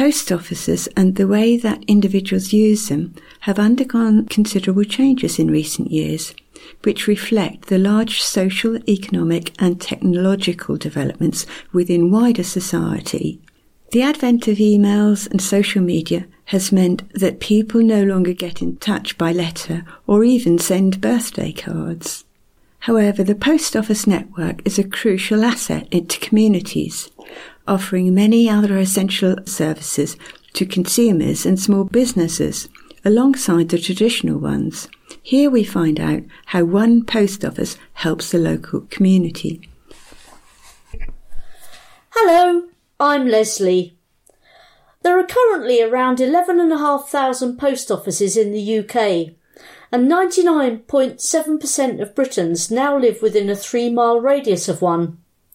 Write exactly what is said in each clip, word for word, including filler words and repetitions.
Post offices and the way that individuals use them have undergone considerable changes in recent years, which reflect the large social, economic and technological developments within wider society. The advent of emails and social media has meant that people no longer get in touch by letter or even send birthday cards. However, the post office network is a crucial asset into communities, offering many other essential services to consumers and small businesses, alongside the traditional ones. Here we find out how one post office helps the local community. Hello, I'm Leslie. There are currently around eleven thousand five hundred post offices in the U K, and ninety-nine point seven percent of Britons now live within a three-mile radius of one.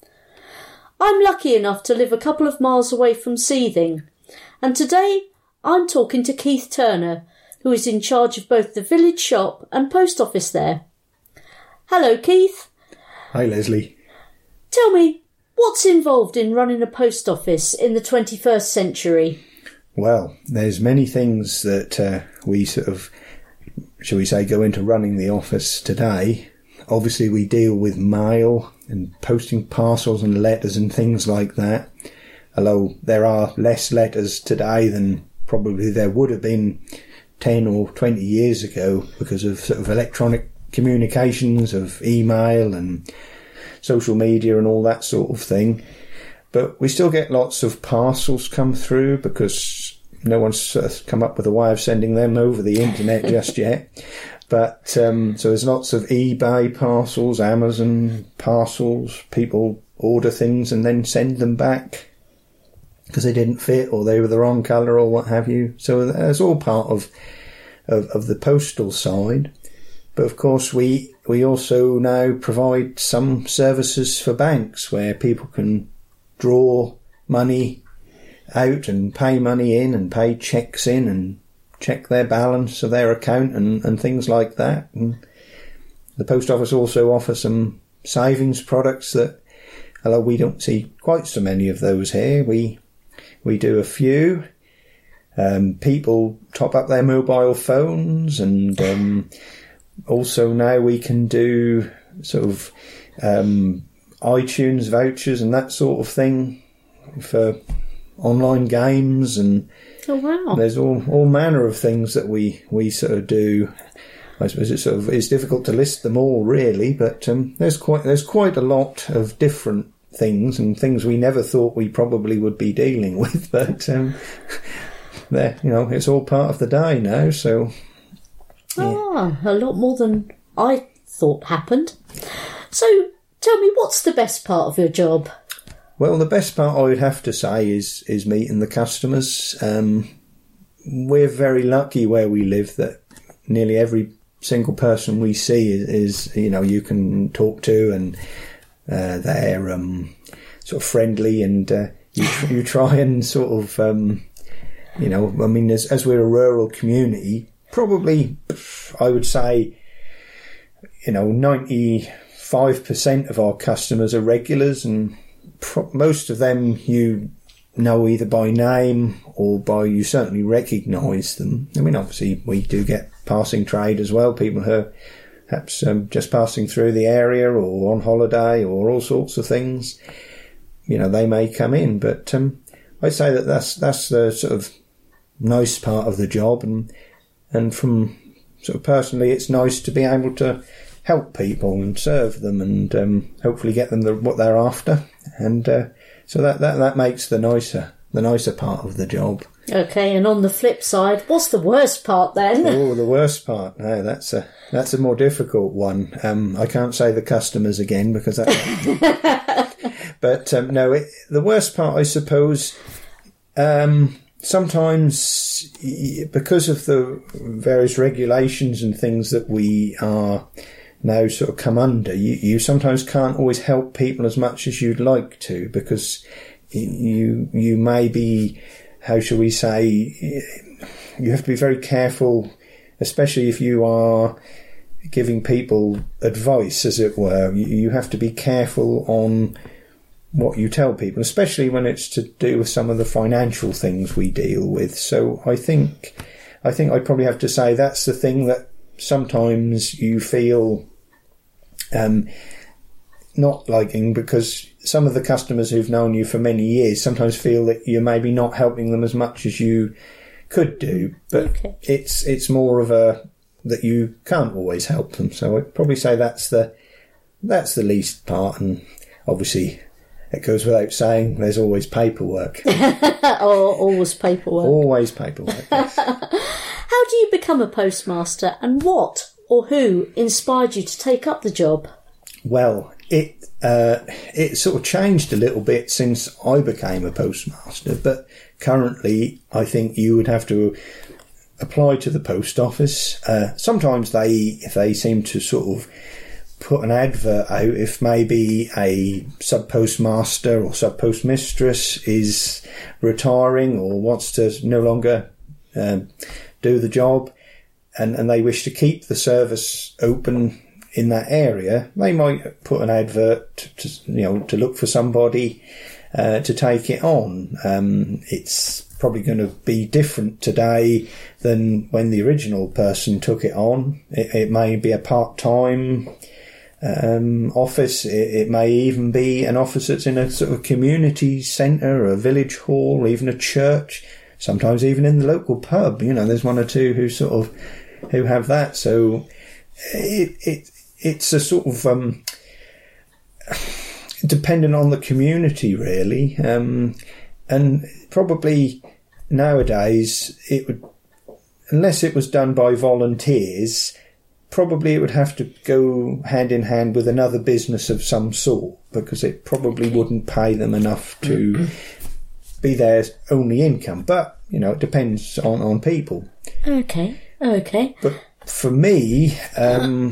I'm lucky enough to live a couple of miles away from Seething, and today I'm talking to Keith Turner, who is in charge of both the village shop and post office there. Hello, Keith. Hi, Leslie. Tell me, what's involved in running a post office in the twenty-first century? Well, there's many things that uh, we sort of, shall we say, go into running the office today. Obviously, we deal with mail and posting parcels and letters and things like that. Although there are less letters today than probably there would have been ten or twenty years ago because of sort of electronic communications, of email and social media and all that sort of thing. But we still get lots of parcels come through because no one's uh, come up with a way of sending them over the internet just yet. But um, so there's lots of eBay parcels, Amazon parcels. People order things and then send them back because they didn't fit or they were the wrong colour or what have you. So that's all part of, of of the postal side. But of course we we also now provide some services for banks where people can draw money out and pay money in and pay cheques in and check their balance of their account and, and things like that. And the post office also offers some savings products that, although we don't see quite so many of those here, we we do a few. Um, people top up their mobile phones, and um, also now we can do sort of um, iTunes vouchers and that sort of thing for online games, and oh wow, there's all, all manner of things that we, we sort of do. I suppose it's sort of it's difficult to list them all really, but um, there's quite there's quite a lot of different things and things we never thought we probably would be dealing with, but um, there you know it's all part of the day now. So yeah. Ah, a lot more than I thought happened. So tell me, what's the best part of your job? Well, the best part I would have to say is is meeting the customers. Um, we're very lucky where we live that nearly every single person we see is, is you know, you can talk to, and uh, they're um, sort of friendly, and uh, you, you try and sort of, um, you know, I mean, as, as we're a rural community, probably I would say, you know, ninety-five percent of our customers are regulars, and most of them you know either by name or by you certainly recognise them. I mean, obviously we do get passing trade as well, people who are perhaps um, just passing through the area or on holiday or all sorts of things. You know, they may come in, but um, I'd say that that's that's the sort of nice part of the job, and and from sort of personally, it's nice to be able to help people and serve them, and um, hopefully get them the, what they're after, and uh, so that, that that makes the nicer the nicer part of the job. Okay, and on the flip side, what's the worst part then? Oh, the worst part. No, that's a that's a more difficult one. Um, I can't say the customers again because that. But um, no, it, the worst part, I suppose. Um, sometimes, because of the various regulations and things that we are now sort of come under, you, you sometimes can't always help people as much as you'd like to, because you you may be, how shall we say, you have to be very careful, especially if you are giving people advice, as it were. You, you have to be careful on what you tell people, especially when it's to do with some of the financial things we deal with. So I think, I think I'd probably have to say that's the thing that sometimes you feel um, not liking, because some of the customers who've known you for many years sometimes feel that you're maybe not helping them as much as you could do. But okay. it's it's more of a that you can't always help them. So I'd probably say that's the that's the least part. And obviously, it goes without saying, there's always paperwork. Oh, always paperwork. Always paperwork, yes. How do you become a postmaster, and what or who inspired you to take up the job? Well, it uh, it sort of changed a little bit since I became a postmaster, but currently I think you would have to apply to the post office. Uh, sometimes they they seem to sort of put an advert out if maybe a sub postmaster or sub postmistress is retiring or wants to no longer um, do the job, and, and they wish to keep the service open in that area. They might put an advert to, you know, to look for somebody uh, to take it on. Um, it's probably going to be different today than when the original person took it on. It, it may be a part-time um, office. It, it may even be an office that's in a sort of community centre, a village hall, even a church, sometimes even in the local pub. You know, there's one or two who sort of who have that. So it it it's a sort of um, dependent on the community, really, um, and probably nowadays it would, unless it was done by volunteers, probably it would have to go hand in hand with another business of some sort, because it probably wouldn't pay them enough to be their only income. But, you know, it depends on, on people. Okay, okay. But for me, um,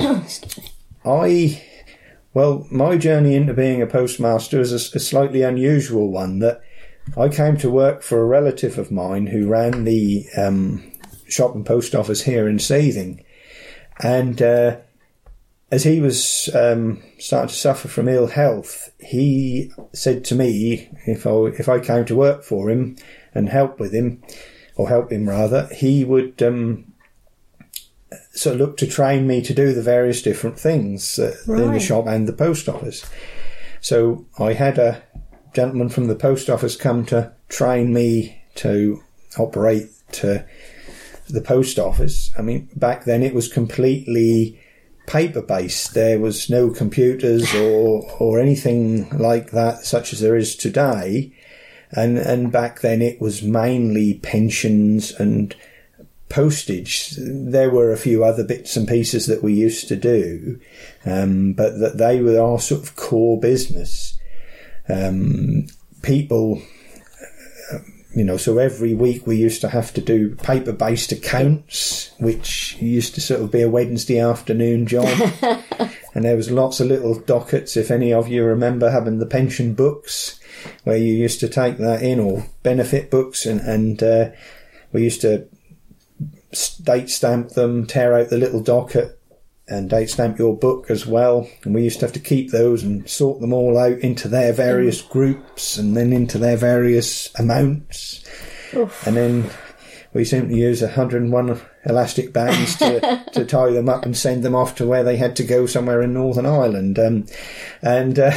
I, well, my journey into being a postmaster is a, a slightly unusual one, that I came to work for a relative of mine who ran the um, shop and post office here in Seething. And uh, as he was um, starting to suffer from ill health, he said to me, if I, if I came to work for him and help with him, or help him rather, he would um, sort of look to train me to do the various different things uh, right. in the shop and the post office. So I had a gentleman from the post office come to train me to operate uh, the post office. I mean, back then it was completely paper-based. There was no computers or or anything like that, such as there is today. And and back then it was mainly pensions and postage. There were a few other bits and pieces that we used to do, um, but that they were our sort of core business. Um, people, uh, you know, so every week we used to have to do paper-based accounts, which used to sort of be a Wednesday afternoon job. And there was lots of little dockets, if any of you remember having the pension books, where you used to take that in, or benefit books, and, and uh, we used to date stamp them, tear out the little docket, and date stamp your book as well. And we used to have to keep those and sort them all out into their various groups and then into their various amounts. Oof. And then we simply use one hundred and one elastic bands to, to tie them up and send them off to where they had to go, somewhere in Northern Ireland. Um, and uh,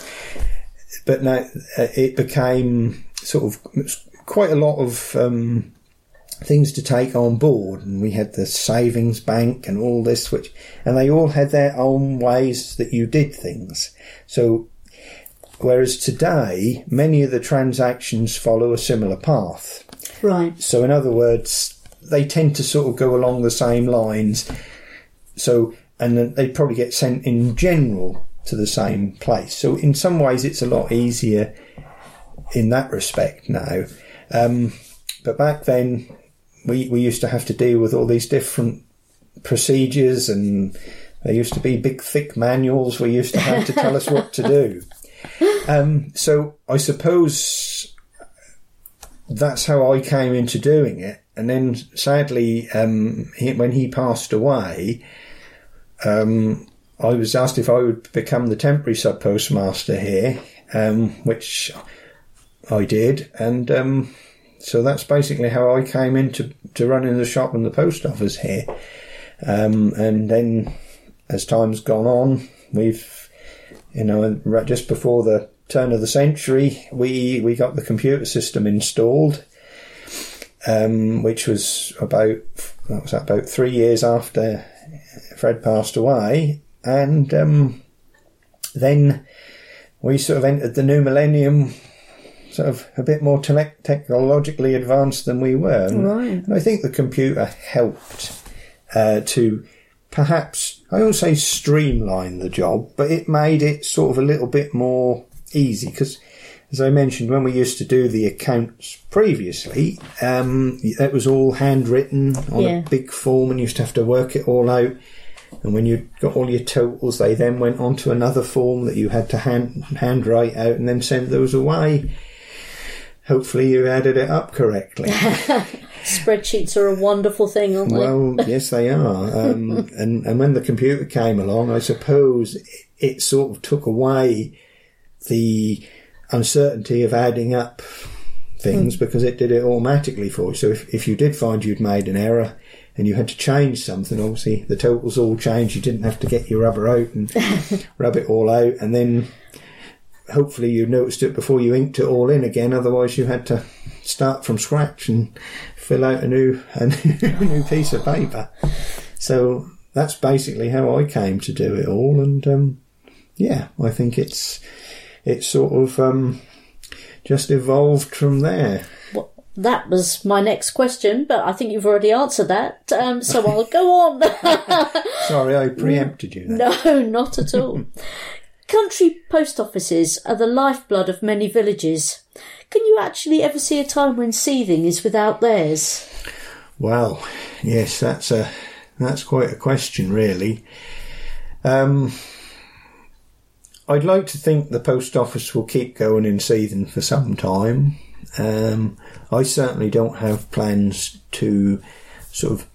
but now uh, it became sort of quite a lot of um, things to take on board, and we had the savings bank and all this, which, and they all had their own ways that you did things. So whereas today many of the transactions follow a similar path, right? So in other words, they tend to sort of go along the same lines, so, and then they probably get sent in general to the same place. So in some ways it's a lot easier in that respect now, um, but back then We we used to have to deal with all these different procedures, and there used to be big thick manuals we used to have to tell us what to do. Um, so I suppose that's how I came into doing it. And then sadly, um, he, when he passed away, um, I was asked if I would become the temporary sub postmaster here, um, which I did, and um, so that's basically how I came into to running the shop and the post office here. Um, and then, as time's gone on, we've, you know, just before the turn of the century, we we got the computer system installed, um, which was about that was about three years after Fred passed away, and um, then we sort of entered the new millennium, sort of a bit more te- technologically advanced than we were. And, right. and I think the computer helped uh, to perhaps, I won't say streamline the job, but it made it sort of a little bit more easy, because as I mentioned, when we used to do the accounts previously, um, it was all handwritten on yeah. a big form, and you used to have to work it all out. And when you got all your totals, they then went on to another form that you had to hand handwrite out and then send those away. Hopefully you added it up correctly. Spreadsheets are a wonderful thing, aren't they? Well, yes, they are. Um, and, and when the computer came along, I suppose it, it sort of took away the uncertainty of adding up things mm. because it did it automatically for you. So if, if you did find you'd made an error and you had to change something, obviously the totals all changed. You didn't have to get your rubber out and rub it all out, and then hopefully you noticed it before you inked it all in again. Otherwise you had to start from scratch and fill out a new a new piece of paper. So that's basically how I came to do it all, and um, yeah, I think it's it's sort of um, just evolved from there. Well, that was my next question, but I think you've already answered that, um, so I'll go on. Sorry, I preempted you then. No, not at all. Country post offices are the lifeblood of many villages. Can you actually ever see a time when Seething is without theirs? Well, yes, that's a that's quite a question, really. Um, I'd like to think the post office will keep going in Seething for some time. Um, I certainly don't have plans to sort of